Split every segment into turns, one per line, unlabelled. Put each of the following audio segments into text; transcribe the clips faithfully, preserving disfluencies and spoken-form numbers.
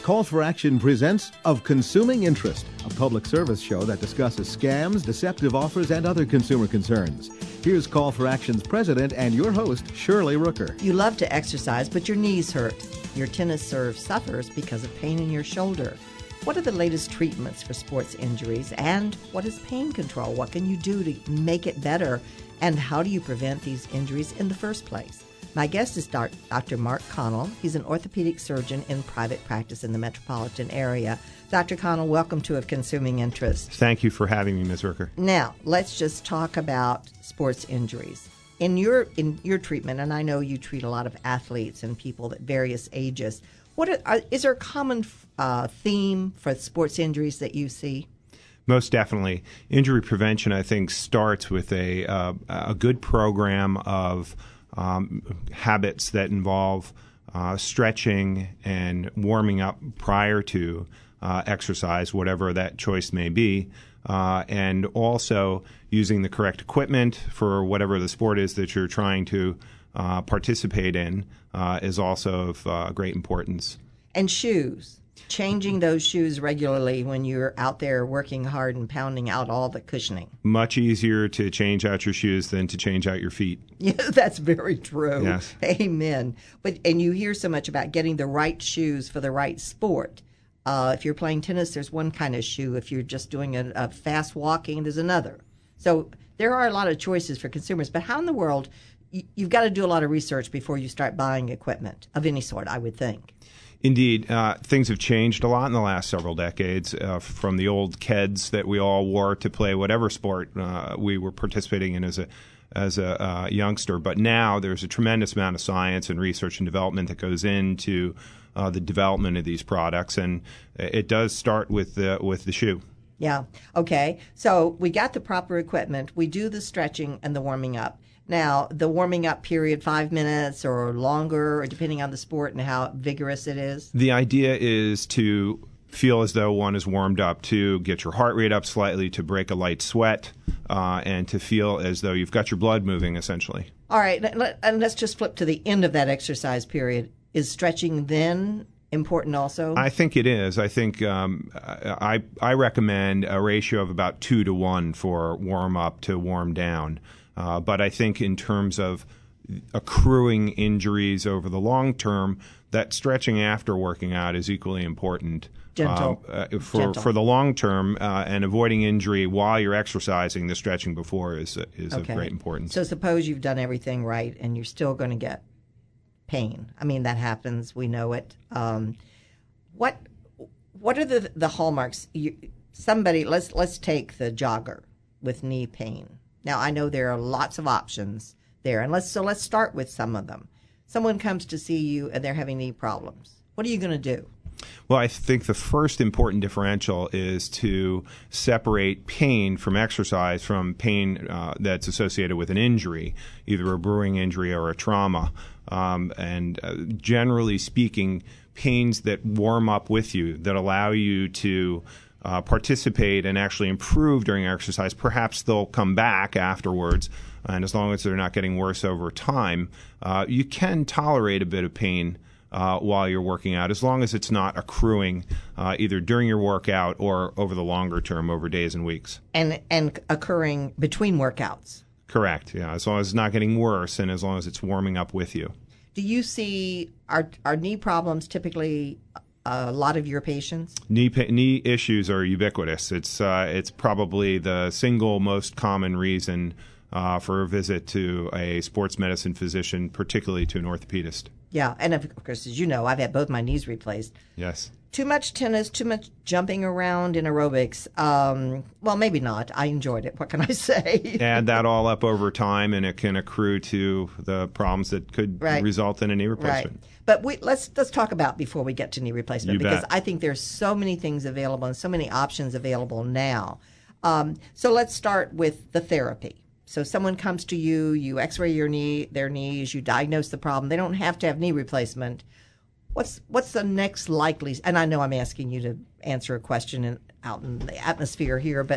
Call for Action presents Of Consuming Interest, a public service show that discusses scams, deceptive offers, and other consumer concerns. Here's Call for Action's president and your host, Shirley Rooker.
You love to exercise, but your knees hurt. Your tennis serve suffers because of pain in your shoulder. What are the latest treatments for sports injuries, and what is pain control? What can you do to make it better, and how do you prevent these injuries in the first place? My guest is Doctor Mark Connell. He's an orthopedic surgeon in private practice in the metropolitan area. Doctor Connell, welcome to Of Consuming Interest.
Thank you for having me, Miz Rooker.
Now, let's just talk about sports injuries. In your in your treatment, and I know you treat a lot of athletes and people at various ages, what are, are, is there a common uh, theme for sports injuries that you see?
Most definitely. Injury prevention, I think, starts with a uh, a good program of um, habits that involve uh, stretching and warming up prior to uh, exercise, whatever that choice may be, uh, and also using the correct equipment for whatever the sport is that you're trying to uh, participate in uh, is also of uh, great importance.
And shoes. Changing those shoes regularly when you're out there working hard and pounding out all the cushioning.
Much easier to change out your shoes than to change out your feet.
Yeah, that's very true.
Yes.
Amen. But and you hear so much about getting the right shoes for the right sport. Uh, if you're playing tennis, there's one kind of shoe. If you're just doing a, a fast walking, there's another. So there are a lot of choices for consumers. But how in the world, you, you've got to do a lot of research before you start buying equipment of any sort, I would think.
Indeed. Uh, things have changed a lot in the last several decades, uh, from the old Keds that we all wore to play whatever sport uh, we were participating in as a as a uh, youngster. But now there's a tremendous amount of science and research and development that goes into uh, the development of these products, and it does start with the, with the shoe.
Yeah. Okay. So we got the proper equipment. We do the stretching and the warming up. Now, the warming up period, five minutes or longer, or depending on the sport and how vigorous it is?
The idea is to feel as though one is warmed up, to get your heart rate up slightly, to break a light sweat, uh, and to feel as though you've got your blood moving, essentially.
All right. And let's just flip to the end of that exercise period. Is stretching then important also?
I think it is. I think um, I, I recommend a ratio of about two to one for warm up to warm down. Uh, but I think in terms of accruing injuries over the long term, that stretching after working out is equally important.
Gentle.
Um, uh, for
Gentle.
for the long term, uh, and avoiding injury while you're exercising, the stretching before is is
okay.
of great importance.
So suppose you've done everything right and you're still going to get pain. I mean, that happens. We know it. Um, what what are the the hallmarks? You, somebody let's let's take the jogger with knee pain. Now, I know there are lots of options there, and let's so let's start with some of them. Someone comes to see you, and they're having knee problems. What are you going to do?
Well, I think the first important differential is to separate pain from exercise from pain uh, that's associated with an injury, either a brewing injury or a trauma. Um, and uh, generally speaking, pains that warm up with you, that allow you to Uh, participate and actually improve during exercise, perhaps they'll come back afterwards, and as long as they're not getting worse over time, uh, you can tolerate a bit of pain uh, while you're working out, as long as it's not accruing uh, either during your workout or over the longer term, over days and weeks.
And and occurring between workouts.
Correct, yeah, as long as it's not getting worse and as long as it's warming up with you.
Do you see, are, are knee problems typically a lot of your patients?
Knee pa- knee issues are ubiquitous. It's uh, it's probably the single most common reason uh, for a visit to a sports medicine physician, particularly to an orthopedist.
Yeah, and of course, as you know, I've had both my knees replaced.
Yes.
Too much tennis, too much jumping around in aerobics. Um, well, maybe not. I enjoyed it. What can I say?
Add that all up over time, and it can accrue to the problems that could
right.
result in a knee replacement.
Right. But we, let's let's talk about before we get to knee replacement,
You
because
bet.
I think there's so many things available and so many options available now. Um, so let's start with the therapy. So someone comes to you, you X-ray your knee, their knees, you diagnose the problem. They don't have to have knee replacement. What's what's the next likely? And I know I'm asking you to answer a question in, out in the atmosphere here, but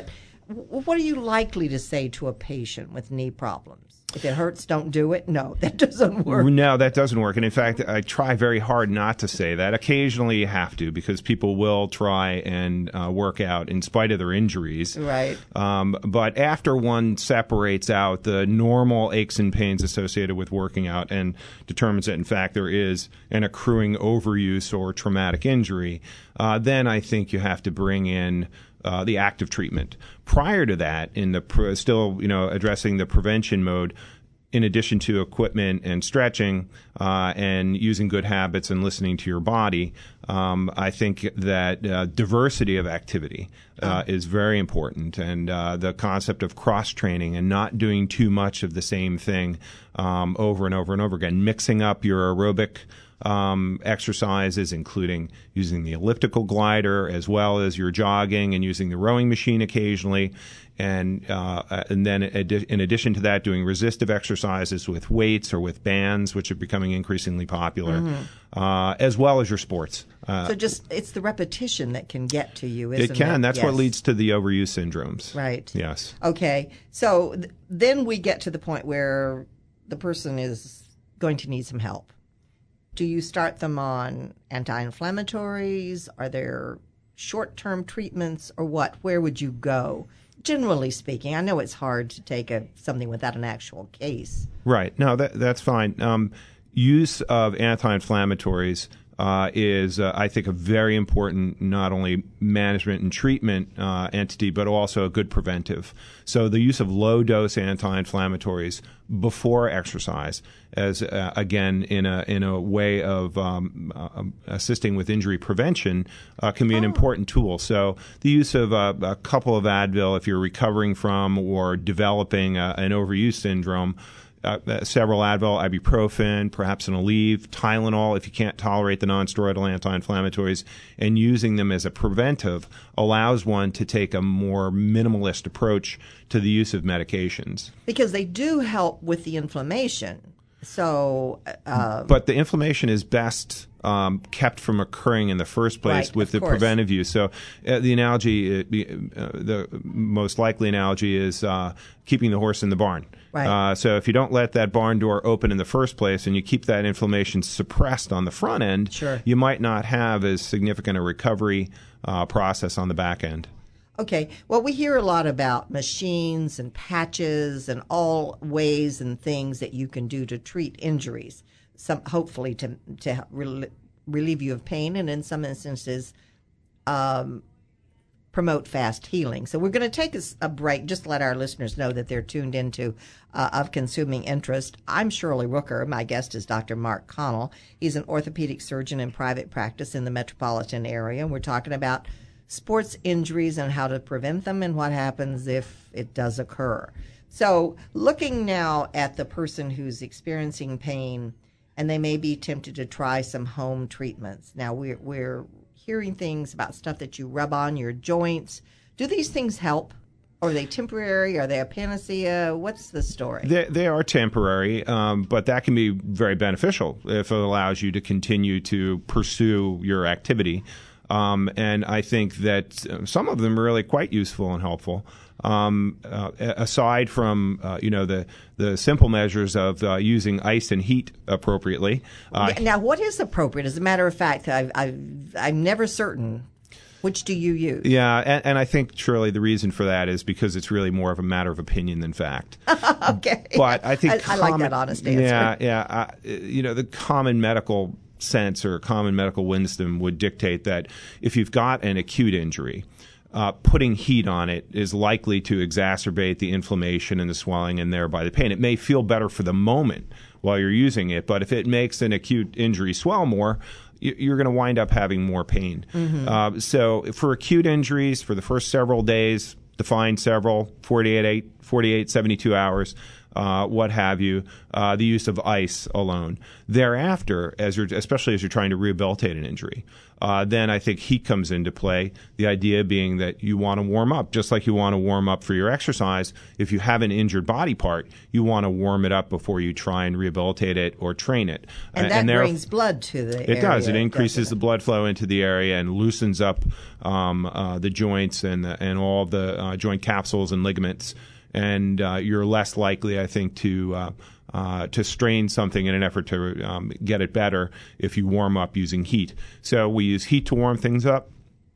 what are you likely to say to a patient with knee problems? If it hurts, don't do it. No, that doesn't work.
No, that doesn't work. And in fact, I try very hard not to say that. Occasionally you have to, because people will try and uh, work out in spite of their injuries.
Right.
Um, but after one separates out the normal aches and pains associated with working out and determines that, in fact, there is an accruing overuse or traumatic injury, uh, then I think you have to bring in Uh, the active treatment. Prior to that, in the pre- still, you know, addressing the prevention mode, in addition to equipment and stretching uh, and using good habits and listening to your body, um, I think that uh, diversity of activity uh, is very important, and uh, the concept of cross-training and not doing too much of the same thing um, over and over and over again, mixing up your aerobic Um, exercises, including using the elliptical glider as well as your jogging, and using the rowing machine occasionally, and uh, and then adi- in addition to that, doing resistive exercises with weights or with bands, which are becoming increasingly popular, mm-hmm. uh, as well as your sports. Uh,
so just it's the repetition that can get to you, isn't it?
It can. That's
yes.
what leads to the overuse syndromes.
Right.
Yes.
Okay. So th- then we get to the point where the person is going to need some help. Do you start them on anti-inflammatories? Are there short-term treatments, or what? Where would you go? Generally speaking, I know it's hard to take a, something without an actual case.
Right. No, that, that's fine. Um, use of anti-inflammatories uh, is, uh, I think, a very important not only management and treatment uh, entity, but also a good preventive. So the use of low-dose anti-inflammatories before exercise, as uh, again in a in a way of um, uh, assisting with injury prevention, uh, can be an oh. important tool. So the use of uh, a couple of Advil if you're recovering from or developing uh, an overuse syndrome. Uh, several Advil, ibuprofen, perhaps an Aleve, Tylenol if you can't tolerate the nonsteroidal anti-inflammatories, and using them as a preventive allows one to take a more minimalist approach to the use of medications.
Because they do help with the inflammation. So, uh,
but the inflammation is best um, kept from occurring in the first place
right,
with the
course.
preventive use. So, uh, the analogy, uh, the most likely analogy is uh, keeping the horse in the barn.
Right.
Uh, so, if you don't let that barn door open in the first place, and you keep that inflammation suppressed on the front end,
sure.
you might not have as significant a recovery uh, process on the back end.
Okay. Well, we hear a lot about machines and patches and all ways and things that you can do to treat injuries, some hopefully to to rel- relieve you of pain, and in some instances um, promote fast healing. So we're going to take a, a break, just to let our listeners know that they're tuned into uh, Of Consuming Interest. I'm Shirley Rooker. My guest is Doctor Mark Connell. He's an orthopedic surgeon in private practice in the metropolitan area, and we're talking about sports injuries and how to prevent them and what happens if it does occur. So looking now at the person who's experiencing pain, and they may be tempted to try some home treatments. Now we're, we're hearing things about stuff that you rub on your joints. Do these things help? Or are they temporary? Are they a panacea? What's the story?
They, they are temporary, um, but that can be very beneficial if it allows you to continue to pursue your activity. Um, and I think that some of them are really quite useful and helpful. Um, uh, aside from uh, you know the the simple measures of uh, using ice and heat appropriately. Uh,
now, what is appropriate? As a matter of fact, I've, I've, I'm never certain. Which do you use?
Yeah, and, and I think, Shirley, the reason for that is because it's really more of a matter of opinion than fact.
Okay.
But I think
I,
common,
I like that honest answer.
Yeah, yeah. Uh, you know, the common medical sense or common medical wisdom would dictate that if you've got an acute injury, uh, putting heat on it is likely to exacerbate the inflammation and the swelling and thereby the pain. It may feel better for the moment while you're using it, but if it makes an acute injury swell more, you're going to wind up having more pain. Mm-hmm. Uh, so for acute injuries, for the first several days, define several, forty-eight, forty-eight, seventy-two hours, uh, what have you, uh, the use of ice alone. Thereafter, as you're, especially as you're trying to rehabilitate an injury, uh, then I think heat comes into play, the idea being that you want to warm up. Just like you want to warm up for your exercise, if you have an injured body part, you want to warm it up before you try and rehabilitate it or train it.
And
uh,
that
and there,
brings blood to the
it
area.
It does. It increases
it?
the blood flow into the area and loosens up um, uh, the joints and, the, and all the uh, joint capsules and ligaments. And uh, you're less likely, I think, to uh, uh, to strain something in an effort to um, get it better if you warm up using heat. So we use heat to warm things up.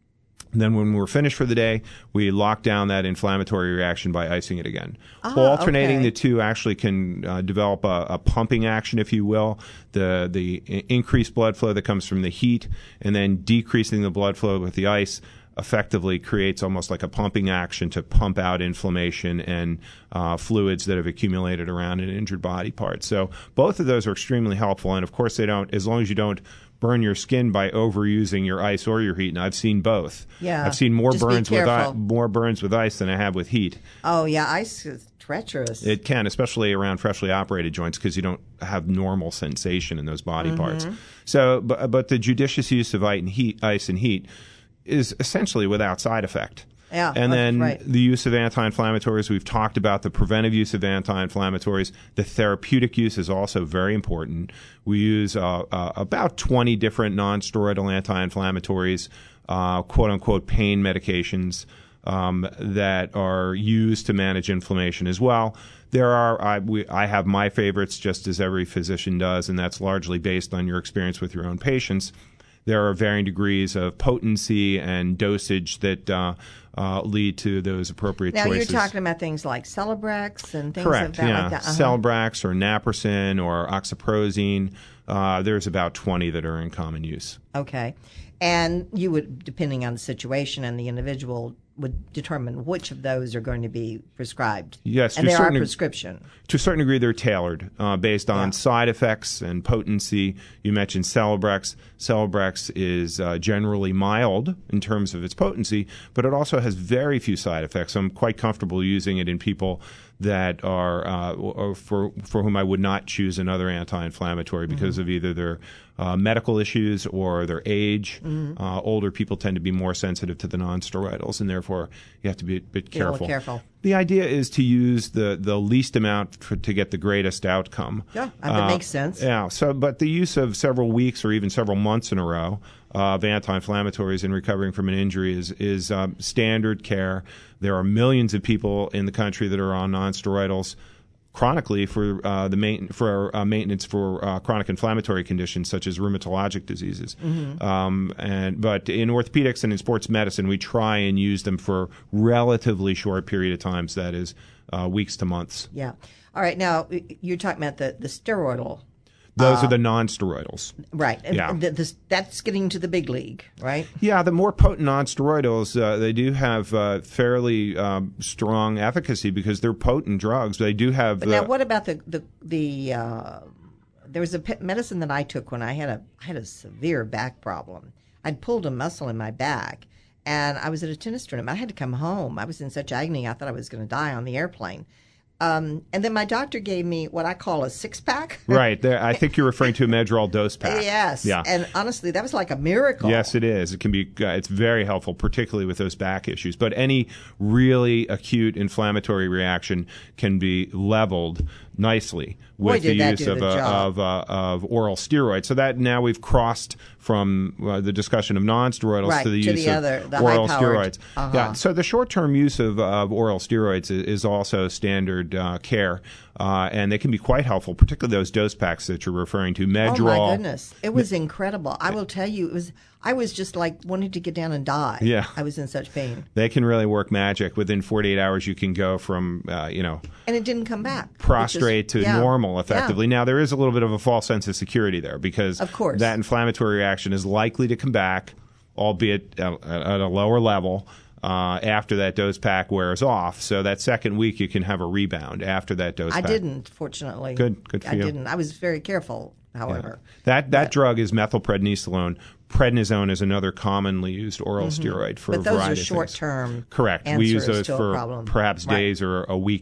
Then when we're finished for the day, we lock down that inflammatory reaction by icing it again.
Ah,
Alternating
okay.
the two actually can uh, develop a, a pumping action, if you will, the the increased blood flow that comes from the heat and then decreasing the blood flow with the ice effectively creates almost like a pumping action to pump out inflammation and uh, fluids that have accumulated around an injured body part. So both of those are extremely helpful. And of course, they don't, as long as you don't burn your skin by overusing your ice or your heat. And I've seen both.
Yeah.
I've seen more
Just be
burns with i-
careful.
more burns with ice than I have with heat.
Oh, yeah, ice is treacherous.
It can, especially around freshly operated joints, because you don't have normal sensation in those body
Mm-hmm.
parts. So, but, but the judicious use of ice and heat, ice and heat is essentially without side effect.
Yeah,
and
that's
then
right.
the use of anti-inflammatories, we've talked about the preventive use of anti-inflammatories. The therapeutic use is also very important. We use uh, uh, about twenty different non-steroidal anti-inflammatories, uh, quote-unquote pain medications um, that are used to manage inflammation as well. There are, I, we, I have my favorites, just as every physician does, and that's largely based on your experience with your own patients. There are varying degrees of potency and dosage that uh, uh, lead to those appropriate
now,
choices.
you're talking about things like Celebrex and things
Correct,
like that.
yeah.
Like that. Uh-huh.
Celebrex or naproxen or oxyprozine. Uh, there's about twenty that are in common use.
Okay. And you would, depending on the situation and the individual, would determine which of those are going to be prescribed.
Yes,
and
to a
they are
certain-
prescription.
To a certain degree, they're tailored uh, based on
Yeah.
side effects and potency. You mentioned Celebrex. Celebrex is uh, generally mild in terms of its potency, but it also has very few side effects. I'm quite comfortable using it in people that are uh, or for for whom I would not choose another anti-inflammatory because
Mm-hmm.
of either their uh, medical issues or their age.
Mm-hmm.
Uh, older people tend to be more sensitive to the non-steroidals, and therefore you have to be a bit
Be a little
careful.
careful.
The idea is to use the, the least amount for, to get the greatest outcome.
Yeah, that makes sense.
Yeah. So, but the use of several weeks or even several months in a row of anti-inflammatories in recovering from an injury is is um, standard care. There are millions of people in the country that are on non-steroidals chronically for uh, the main, for uh, maintenance for uh, chronic inflammatory conditions such as rheumatologic diseases.
Mm-hmm.
Um, and but in orthopedics and in sports medicine, we try and use them for relatively short period of times. That is uh, weeks to months.
Yeah. All right. Now, you're talking about the, the steroidal.
Those are the non-steroidals.
Right. And
Yeah.
the, the, that's getting to the big league, right?
Yeah, the more potent non-steroidals, uh, they do have uh, fairly um, strong efficacy because they're potent drugs. They do have.
But
the,
now, what about the the the? Uh, there was a pe- medicine that I took when I had a I had a severe back problem. I'd pulled a muscle in my back, and I was at a tennis tournament. I had to come home. I was in such agony. I thought I was going to die on the airplane. Um, and then my doctor gave me what I call a six pack.
Right. There, I think you're referring to a Medrol dose pack.
Yes.
Yeah.
And honestly, that was like a miracle.
Yes, it is. It can be. Uh, it's very helpful, particularly with those back issues. But any really acute inflammatory reaction can be leveled nicely
Boy,
with
did
the
that
use
do
of
the
uh,
job.
of, uh, of oral steroids. So that now we've crossed from uh, the discussion of non-steroidals
Right,
to the
to
use
the
of
other- the
oral
high-powered.
steroids.
Uh-huh.
Yeah. So the short-term use of, of oral steroids is, is also standard uh, care, uh, and they can be quite helpful, particularly those dose packs that you're referring to. Medrol.
Oh my goodness, it was incredible. I will tell you, it was. I was just like wanting to get down and die.
Yeah.
I was in such pain,
They can really work magic. Within forty-eight hours, you can go from, uh, you know,
and it didn't come back.
prostrate
which is-
to
yeah,
normal effectively.
yeah.
Now, there is a little bit of a false sense of security there because
Of course.
that inflammatory reaction is likely to come back, albeit at, at a lower level, uh, after that dose pack wears off. So that second week, you can have a rebound after that dose
I
pack.
didn't, fortunately.
Good, good for
I
you.
didn't. I was very careful, however.
That that drug is methylprednisolone. Prednisone is another commonly used oral steroid for
But
a
those
variety
are
of things.
short-term
Correct. We use
answers
those
to a
for
problem.
perhaps
Right.
days or a week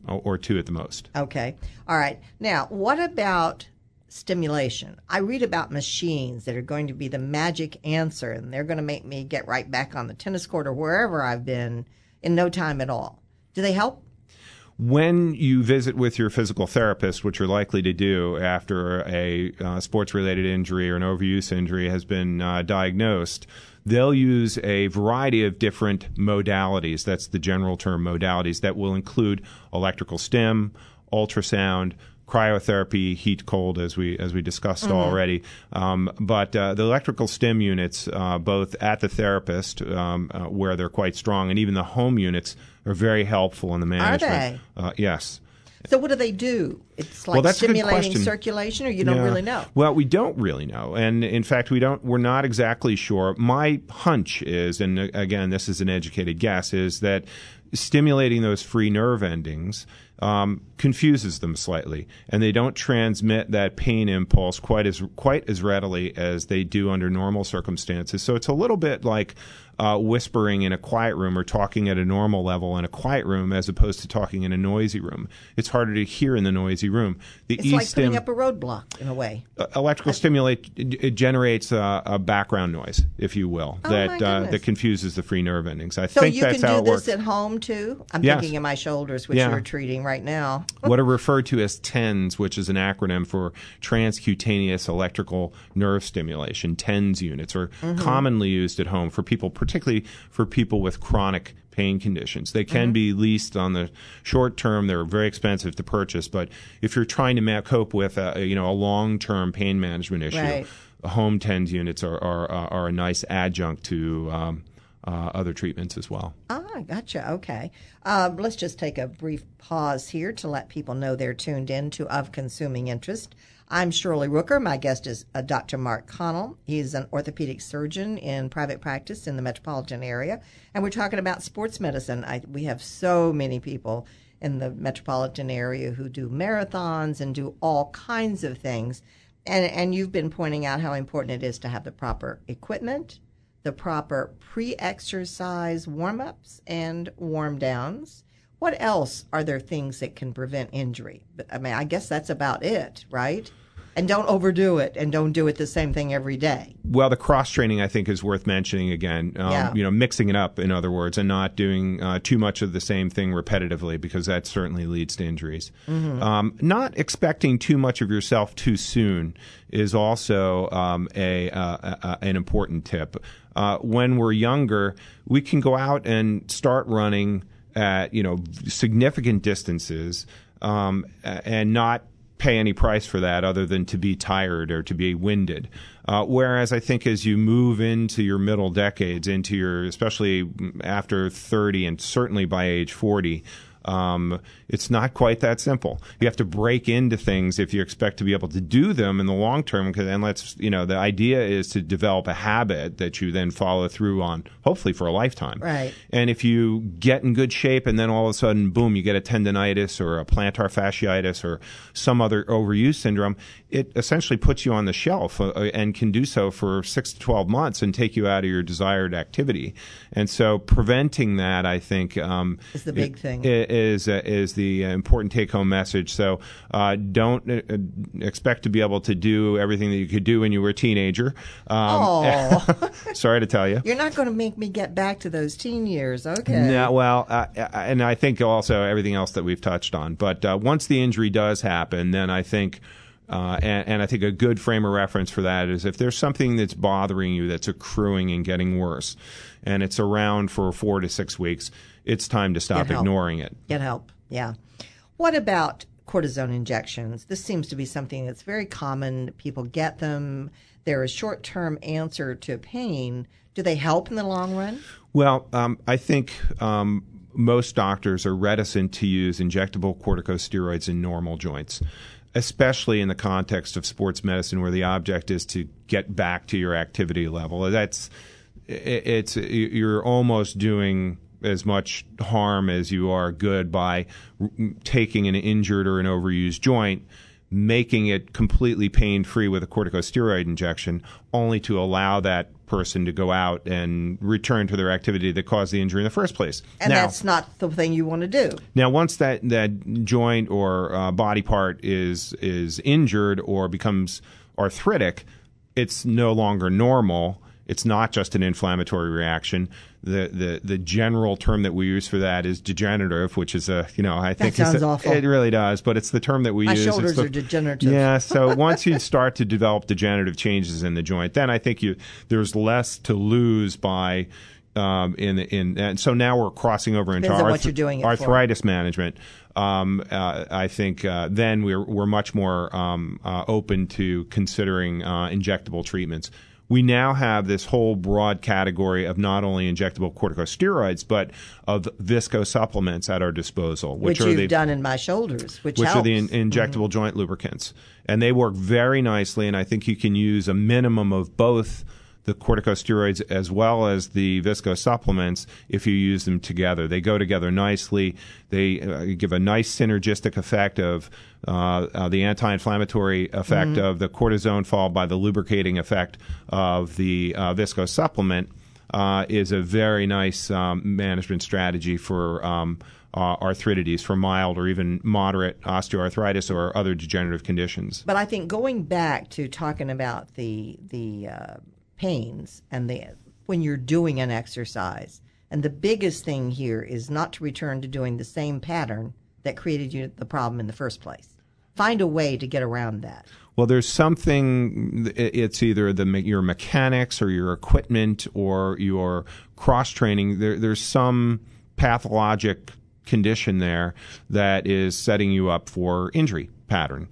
or, or two at the most.
Okay. All right. Now, what about stimulation? I read about machines that are going to be the magic answer, and they're going to make me get right back on the tennis court or wherever I've been in no time at all. Do they help?
When you visit with your physical therapist, which you're likely to do after a uh, sports-related injury or an overuse injury has been uh, diagnosed, they'll use a variety of different modalities. That's the general term, modalities, that will include electrical stim, ultrasound, cryotherapy, heat cold, as we as we discussed mm-hmm. already. Um, but uh, the electrical stim units, uh, both at the therapist, um, uh, where they're quite strong, and even the home units are very helpful in the management.
Are they?
Uh, yes.
So what do they do? It's like
well, that's
stimulating circulation, or you don't
yeah.
really know?
Well, we don't really know, and in fact, we don't. We're not exactly sure. My hunch is, and again, this is an educated guess, is that stimulating those free nerve endings um, confuses them slightly, and they don't transmit that pain impulse quite as quite as readily as they do under normal circumstances. So it's a little bit like uh, whispering in a quiet room or talking at a normal level in a quiet room as opposed to talking in a noisy room. It's harder to hear in the noisy room. The
it's like putting up a roadblock in a way.
Uh, electrical I, stimulate it, it generates a, a background noise, if you will,
oh
that uh, that confuses the free nerve endings. I
so
think
you
that's
can
how
do
it
this
works.
at home too. I'm
yes.
thinking of my shoulders, which
yeah.
you're treating right now.
What are referred to as T E N S, which is an acronym for transcutaneous electrical nerve stimulation. T E N S units are mm-hmm. commonly used at home for people, particularly for people with chronic pain conditions. They can mm-hmm. be leased on the short term. They're very expensive to purchase, but if you're trying to ma- cope with a, you know a long-term pain management issue,
right.
home T E N S units are are, are a nice adjunct to um, uh, other treatments as well.
Ah, gotcha. Okay. Uh, let's just take a brief pause here to let people know they're tuned in to Of Consuming Interest. I'm Shirley Rooker. My guest is uh, Doctor Mark Connell. He's an orthopedic surgeon in private practice in the metropolitan area. And we're talking about sports medicine. I, we have so many people in the metropolitan area who do marathons and do all kinds of things. And, and you've been pointing out how important it is to have the proper equipment, the proper pre-exercise warm-ups and warm-downs. What else are there things that can prevent injury? I mean, I guess that's about it, right? And don't overdo it, and don't do it the same thing every day.
Well, the cross-training, I think, is worth mentioning again. Um,
yeah.
You know, mixing it up, in other words, and not doing uh, too much of the same thing repetitively, because that certainly leads to injuries. Mm-hmm. Um, not expecting too much of yourself too soon is also um, a, uh, a an important tip. Uh, when we're younger, we can go out and start running at, you know, significant distances um, and not pay any price for that other than to be tired or to be winded. Uh, whereas I think as you move into your middle decades, into your, especially after thirty and certainly by age forty, Um, it's not quite that simple. You have to break into things if you expect to be able to do them in the long term. Cause, and let's, you know, the idea is to develop a habit that you then follow through on, hopefully for a lifetime.
Right.
And if you get in good shape and then all of a sudden, boom, you get a tendonitis or a plantar fasciitis or some other overuse syndrome, it essentially puts you on the shelf uh, and can do so for six to twelve months and take you out of your desired activity. And so preventing that, I think, um,
is the big
it,
thing.
It, is uh, is the important take-home message. So uh, don't uh, expect to be able to do everything that you could do when you were a teenager. Um,
oh.
Sorry to tell you.
You're not going to make me get back to those teen years. Okay.
No, well, uh, and I think also everything else that we've touched on. But uh, once the injury does happen, then I think Uh, and, and I think a good frame of reference for that is if there's something that's bothering you that's accruing and getting worse, and it's around for four to six weeks, it's time to stop ignoring it.
Get help, yeah. What about cortisone injections? This seems to be something that's very common. People get them. They're a short-term answer to pain. Do they help in the long run?
Well, um, I think um, most doctors are reticent to use injectable corticosteroids in normal joints, especially in the context of sports medicine where the object is to get back to your activity level. That's it's you're almost doing as much harm as you are good by taking an injured or an overused joint, making it completely pain-free with a corticosteroid injection, only to allow that person to go out and return to their activity that caused the injury in the first place.
And
now,
that's not the thing you want to do.
Now, once that, that joint or uh, body part is is injured or becomes arthritic, it's no longer normal. It's not just an inflammatory reaction. The, the the general term that we use for that is degenerative, which is a, you know, I think
that sounds
it's a,
awful.
It really does, but it's the term that we
My
use.
My shoulders
it's the,
are degenerative.
Yeah, so once you start to develop degenerative changes in the joint, then I think you there's less to lose by um, in in and so now we're crossing over into
Depends on
arth-
what you're doing it
arthritis for. management. Um, uh, I think uh, then we're we're much more um, uh, open to considering uh, injectable treatments. We now have this whole broad category of not only injectable corticosteroids, but of viscosupplements at our disposal.
Which,
which
you've
are the,
done in my shoulders, which
Which
helps.
are the in, injectable mm-hmm. joint lubricants. And they work very nicely, and I think you can use a minimum of both the corticosteroids as well as the viscosupplements if you use them together. They go together nicely. They uh, give a nice synergistic effect of uh, uh, the anti-inflammatory effect mm-hmm. of the cortisone followed by the lubricating effect of the uh, viscosupplement uh, is a very nice um, management strategy for um, uh, arthritides, for mild or even moderate osteoarthritis or other degenerative conditions.
But I think going back to talking about the the uh, pains and the when you're doing an exercise, and the biggest thing here is not to return to doing the same pattern that created you the problem in the first place. Find a way to get around that.
Well, there's something, it's either the your mechanics or your equipment or your cross-training. There, there's some pathologic condition there that is setting you up for injury pattern.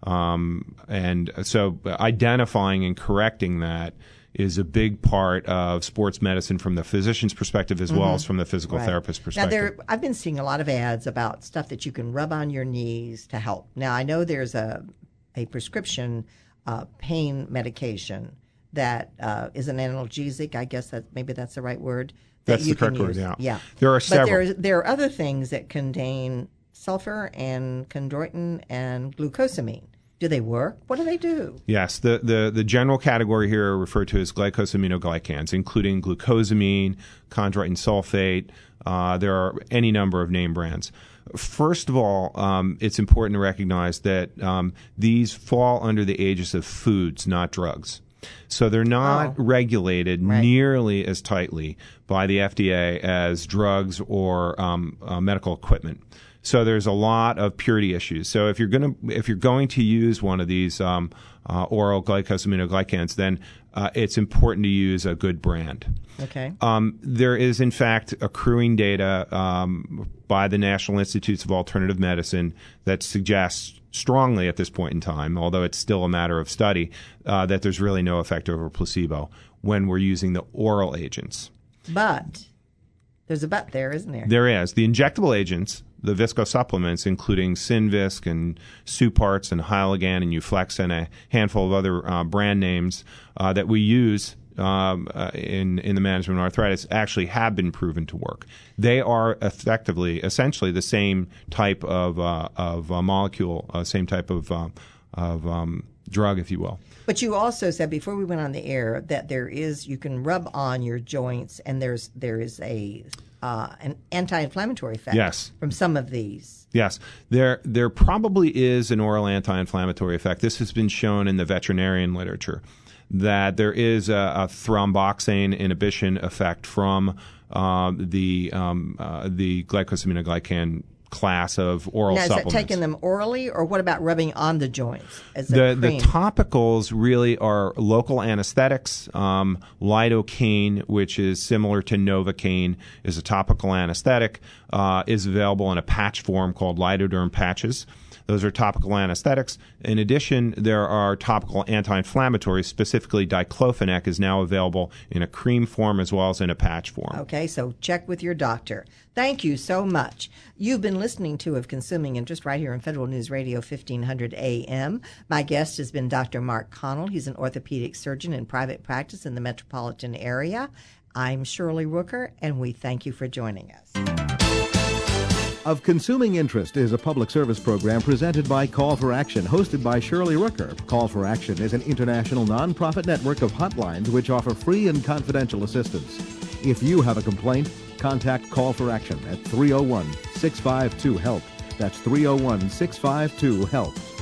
Um, and so identifying and correcting that is a big part of sports medicine from the physician's perspective as mm-hmm. well as from the physical
right.
therapist's perspective.
Now, there, I've been seeing a lot of ads about stuff that you can rub on your knees to help. Now, I know there's a a prescription uh, pain medication that uh, is an analgesic. I guess that maybe that's the right word. That
that's
you
the correct
can
word,
use.
yeah.
yeah.
There are several.
But there, there are other things that contain sulfur and chondroitin and glucosamine. Do they work? What do they do?
Yes, the, the, the general category here are referred to as glycosaminoglycans, including glucosamine, chondroitin sulfate. Uh, there are any number of name brands. First of all, um, it's important to recognize that um, these fall under the aegis of foods, not drugs. So they're not oh. regulated
right.
nearly as tightly by the F D A as drugs or um, uh, medical equipment. So there's a lot of purity issues. So if you're going to if you're going to use one of these um, uh, oral glycosaminoglycans, then uh, it's important to use a good brand.
Okay.
Um, there is, in fact, accruing data um, by the National Institutes of Alternative Medicine that suggests strongly at this point in time, although it's still a matter of study, uh, that there's really no effect over placebo when we're using the oral agents.
But there's a but there, isn't there?
There is. The injectable agents, the viscosupplements, including Synvisc and Supartz and Hyalgan and Euflex and a handful of other uh, brand names uh, that we use um, uh, in, in the management of arthritis, actually have been proven to work. They are effectively, essentially, the same type of, uh, of uh, molecule, uh, same type of, uh, of um, drug, if you will.
But you also said before we went on the air that there is, you can rub on your joints, and there's there is a uh, an anti-inflammatory effect
yes.
from some of these.
Yes, there there probably is an oral anti-inflammatory effect. This has been shown in the veterinarian literature that there is a, a thromboxane inhibition effect from uh, the um, uh, the glycosaminoglycan class of oral
now,
supplements.
Is that taking them orally, or what about rubbing on the joints as
the,
a
the
cream?
topicals really are local anesthetics. Um, lidocaine, which is similar to Novocaine, is a topical anesthetic, uh, is available in a patch form called Lidoderm patches. Those are topical anesthetics. In addition, there are topical anti-inflammatories, specifically diclofenac is now available in a cream form as well as in a patch form.
Okay, so check with your doctor. Thank you so much. You've been listening to Of Consuming Interest right here on Federal News Radio fifteen hundred A M. My guest has been Doctor Mark Connell. He's an orthopedic surgeon in private practice in the metropolitan area. I'm Shirley Rooker, and we thank you for joining us.
of Consuming Interest is a public service program presented by Call for Action, hosted by Shirley Rooker. Call for Action is an international nonprofit network of hotlines which offer free and confidential assistance. If you have a complaint, contact Call for Action at three oh one, six five two, HELP. That's three oh one, six five two, HELP.